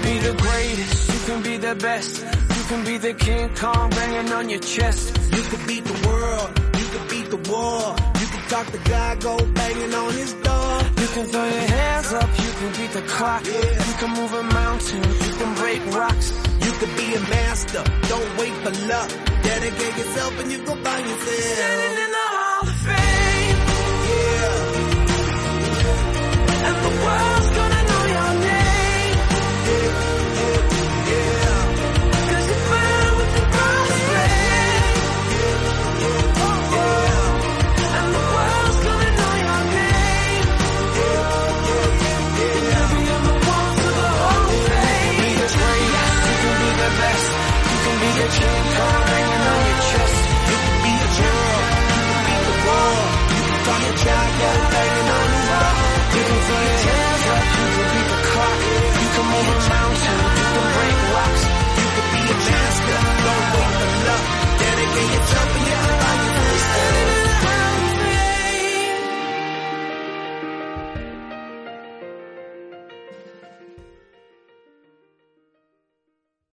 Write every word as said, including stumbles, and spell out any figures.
be the greatest, you can be the best. You can be the King Kong banging on your chest. You can beat the world, you can beat the war. You can talk to God, go banging on his door. You can throw your hands up, you can beat the clock. Yeah. You can move a mountain, you can break rocks. You can be a master, don't wait for luck. Dedicate yourself and you go find yourself.